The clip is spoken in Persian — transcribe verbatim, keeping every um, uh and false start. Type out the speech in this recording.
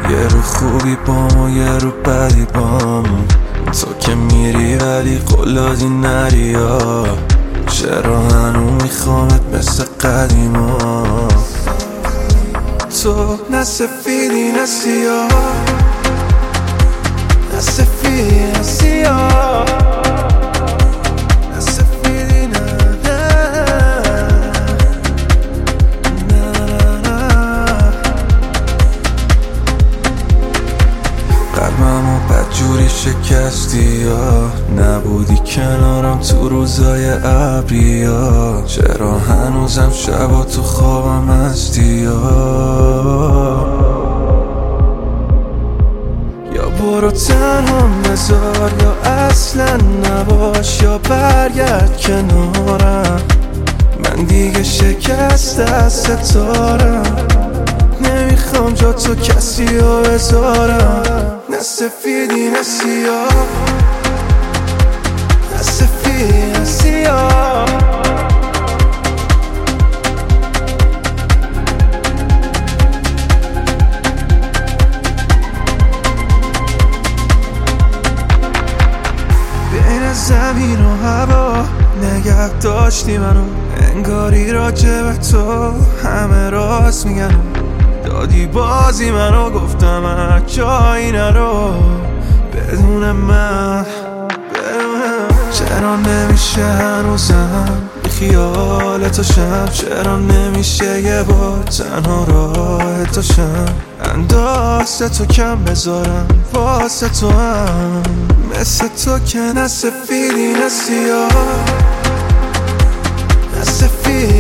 یه رو خوبی بام و یه رو بدی بام. تو که میری ولی قلادی نری ها. چرا هنو میخوامت مثل قدیما؟ تو نه سفیدی نه سیاه، نه سفیدی نه سیاه، نه سفیدی نه نه نه. قلبمو بدجوری شکستی یا نبودی کنارم تو روزای ابری یا چرا هنوزم شبا تو خوابم هستی یا یا برو تنها بذار یا اصلا نباش یا برگرد کنارم. من دیگه شکست از ستارم، نمیخوام جا تو کسی رو بذارم. نه سفیدی نه سیاه، نه سفیدی نه سیاه. بین زمین و هوا نگه داشتی منو، انگاری راجب تو همه راست میگن. دادی بازی منو گفتم جایی نرو بدون من، بدون من. چرا نمیشه هنوزم بی خیال تو شم؟ چرا نمیشه یه بار تنها راه تو شم؟ اندازه تو کم بذارم واسه تو هم، مثل تو که نه سفیدی نه سیاه، نه سفیدی